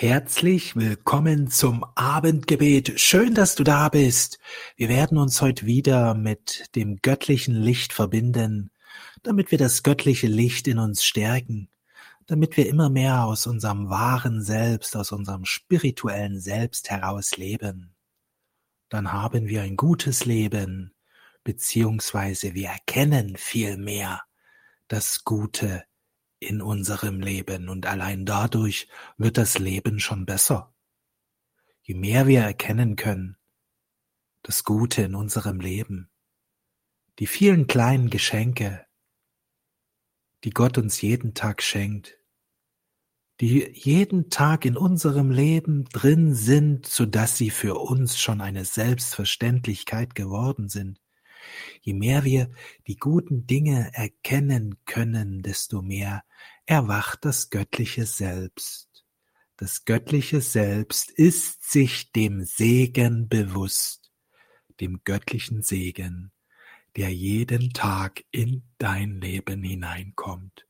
Herzlich willkommen zum Abendgebet. Schön, dass du da bist. Wir werden uns heute wieder mit dem göttlichen Licht verbinden, damit wir das göttliche Licht in uns stärken, damit wir immer mehr aus unserem wahren Selbst, aus unserem spirituellen Selbst heraus leben. Dann haben wir ein gutes Leben, beziehungsweise wir erkennen viel mehr das Gute in unserem Leben und allein dadurch wird das Leben schon besser. Je mehr wir erkennen können, das Gute in unserem Leben, die vielen kleinen Geschenke, die Gott uns jeden Tag schenkt, die jeden Tag in unserem Leben drin sind, sodass sie für uns schon eine Selbstverständlichkeit geworden sind. Je mehr wir die guten Dinge erkennen können, desto mehr erwacht das göttliche Selbst. Das göttliche Selbst ist sich dem Segen bewusst, dem göttlichen Segen, der jeden Tag in dein Leben hineinkommt.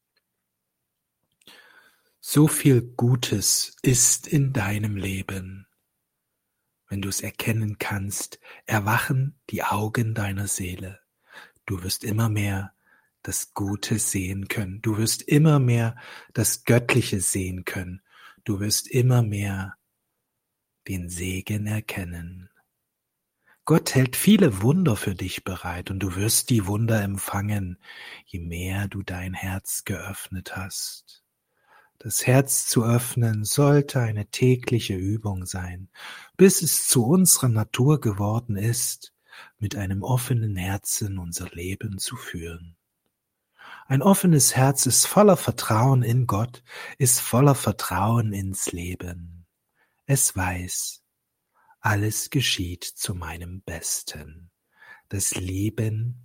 So viel Gutes ist in deinem Leben. Wenn du es erkennen kannst, erwachen die Augen deiner Seele. Du wirst immer mehr das Gute sehen können. Du wirst immer mehr das Göttliche sehen können. Du wirst immer mehr den Segen erkennen. Gott hält viele Wunder für dich bereit und du wirst die Wunder empfangen, je mehr du dein Herz geöffnet hast. Das Herz zu öffnen sollte eine tägliche Übung sein, bis es zu unserer Natur geworden ist, mit einem offenen Herzen unser Leben zu führen. Ein offenes Herz ist voller Vertrauen in Gott, ist voller Vertrauen ins Leben. Es weiß, alles geschieht zu meinem Besten. Das Leben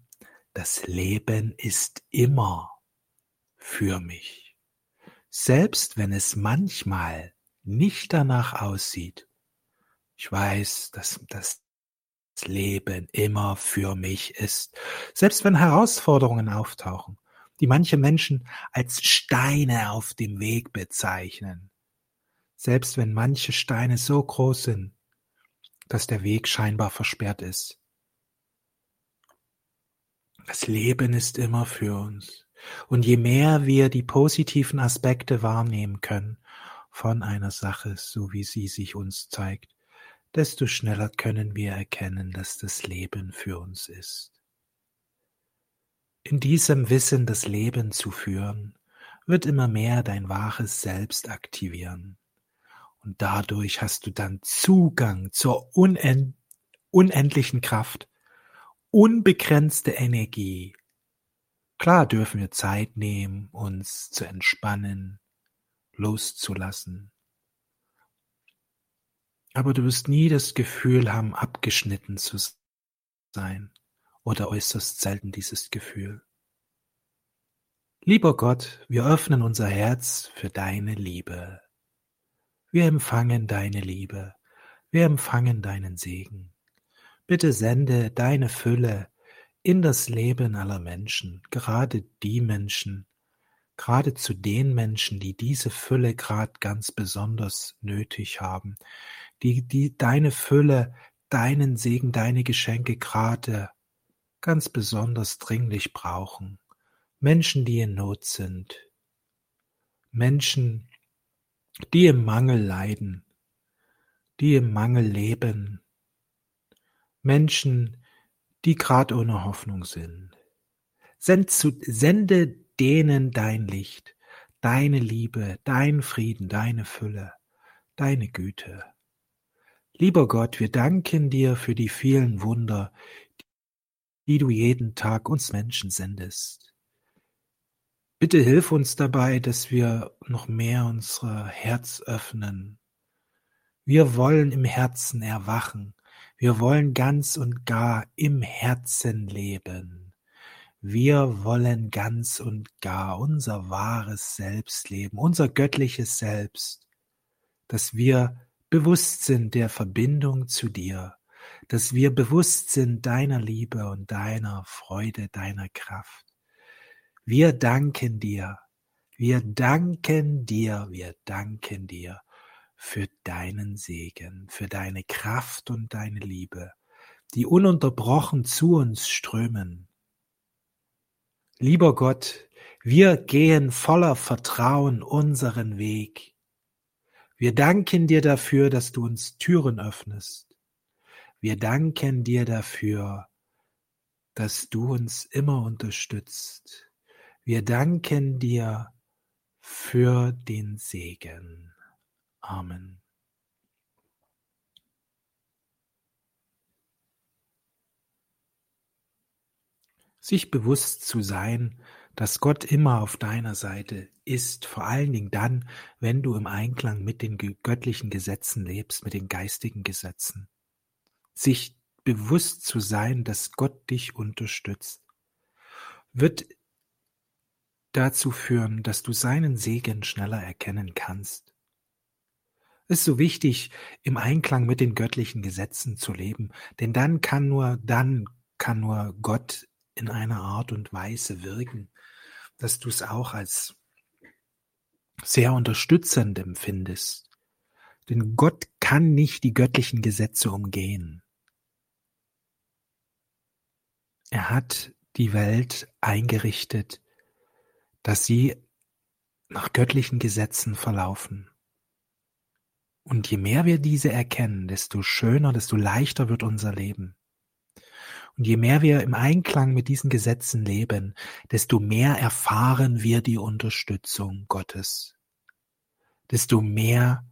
ist immer für mich. Selbst wenn es manchmal nicht danach aussieht. Ich weiß, dass das Leben immer für mich ist. Selbst wenn Herausforderungen auftauchen, die manche Menschen als Steine auf dem Weg bezeichnen. Selbst wenn manche Steine so groß sind, dass der Weg scheinbar versperrt ist. Das Leben ist immer für uns. Und je mehr wir die positiven Aspekte wahrnehmen können von einer Sache, so wie sie sich uns zeigt, desto schneller können wir erkennen, dass das Leben für uns ist. In diesem Wissen, das Leben zu führen, wird immer mehr dein wahres Selbst aktivieren. Und dadurch hast du dann Zugang zur unendlichen Kraft, unbegrenzte Energie. Klar dürfen wir Zeit nehmen, uns zu entspannen, loszulassen. Aber du wirst nie das Gefühl haben, abgeschnitten zu sein oder äußerst selten dieses Gefühl. Lieber Gott, wir öffnen unser Herz für deine Liebe. Wir empfangen deine Liebe. Wir empfangen deinen Segen. Bitte sende deine Fülle in das Leben aller Menschen, gerade zu den Menschen, die diese Fülle gerade ganz besonders nötig haben, die deine Fülle, deinen Segen, deine Geschenke gerade ganz besonders dringlich brauchen. Menschen, die in Not sind, Menschen, die im Mangel leiden, die im Mangel leben, Menschen, die gerade ohne Hoffnung sind. Sende denen dein Licht, deine Liebe, dein Frieden, deine Fülle, deine Güte. Lieber Gott, wir danken dir für die vielen Wunder, die du jeden Tag uns Menschen sendest. Bitte hilf uns dabei, dass wir noch mehr unser Herz öffnen. Wir wollen im Herzen erwachen. Wir wollen ganz und gar im Herzen leben. Wir wollen ganz und gar unser wahres Selbst leben, unser göttliches Selbst, dass wir bewusst sind der Verbindung zu dir, dass wir bewusst sind deiner Liebe und deiner Freude, deiner Kraft. Wir danken dir, wir danken dir, wir danken dir für deinen Segen, für deine Kraft und deine Liebe, die ununterbrochen zu uns strömen. Lieber Gott, wir gehen voller Vertrauen unseren Weg. Wir danken dir dafür, dass du uns Türen öffnest. Wir danken dir dafür, dass du uns immer unterstützt. Wir danken dir für den Segen. Amen. Sich bewusst zu sein, dass Gott immer auf deiner Seite ist, vor allen Dingen dann, wenn du im Einklang mit den göttlichen Gesetzen lebst, mit den geistigen Gesetzen. Sich bewusst zu sein, dass Gott dich unterstützt, wird dazu führen, dass du seinen Segen schneller erkennen kannst. Es ist so wichtig, im Einklang mit den göttlichen Gesetzen zu leben, denn dann kann nur Gott in einer Art und Weise wirken, dass du es auch als sehr unterstützend empfindest. Denn Gott kann nicht die göttlichen Gesetze umgehen. Er hat die Welt eingerichtet, dass sie nach göttlichen Gesetzen verlaufen. Und je mehr wir diese erkennen, desto schöner, desto leichter wird unser Leben. Und je mehr wir im Einklang mit diesen Gesetzen leben, desto mehr erfahren wir die Unterstützung Gottes. Desto mehr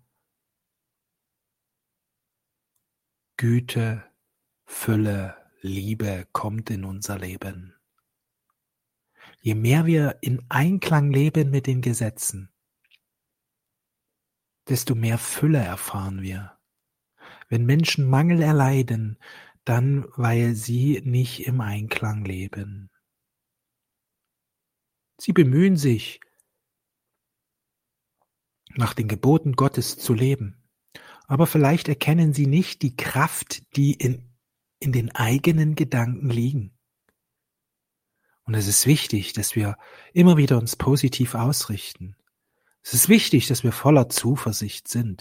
Güte, Fülle, Liebe kommt in unser Leben. Je mehr wir in Einklang leben mit den Gesetzen, desto mehr Fülle erfahren wir. Wenn Menschen Mangel erleiden, dann weil sie nicht im Einklang leben. Sie bemühen sich, nach den Geboten Gottes zu leben, aber vielleicht erkennen sie nicht die Kraft, die in den eigenen Gedanken liegen. Und es ist wichtig, dass wir immer wieder uns positiv ausrichten. Es ist wichtig, dass wir voller Zuversicht sind.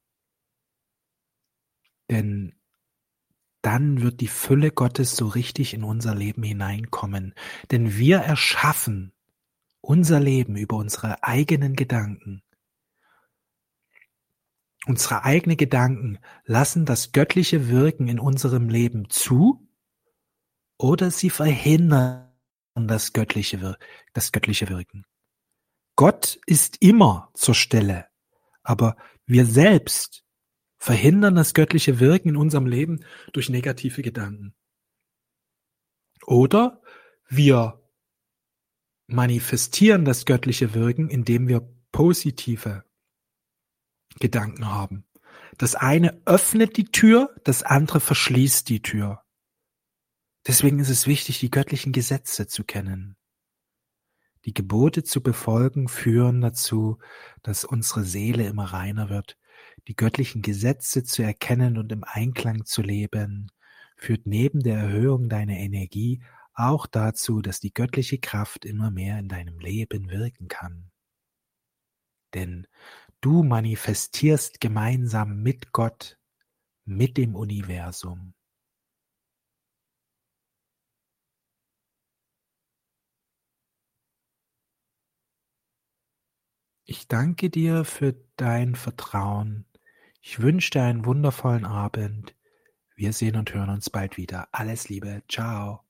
Denn dann wird die Fülle Gottes so richtig in unser Leben hineinkommen. Denn wir erschaffen unser Leben über unsere eigenen Gedanken. Unsere eigenen Gedanken lassen das göttliche Wirken in unserem Leben zu oder sie verhindern das göttliche Wirken. Gott ist immer zur Stelle, aber wir selbst verhindern das göttliche Wirken in unserem Leben durch negative Gedanken. Oder wir manifestieren das göttliche Wirken, indem wir positive Gedanken haben. Das eine öffnet die Tür, das andere verschließt die Tür. Deswegen ist es wichtig, die göttlichen Gesetze zu kennen. Die Gebote zu befolgen führen dazu, dass unsere Seele immer reiner wird. Die göttlichen Gesetze zu erkennen und im Einklang zu leben, führt neben der Erhöhung deiner Energie auch dazu, dass die göttliche Kraft immer mehr in deinem Leben wirken kann. Denn du manifestierst gemeinsam mit Gott, mit dem Universum. Ich danke dir für dein Vertrauen. Ich wünsche dir einen wundervollen Abend. Wir sehen und hören uns bald wieder. Alles Liebe. Ciao.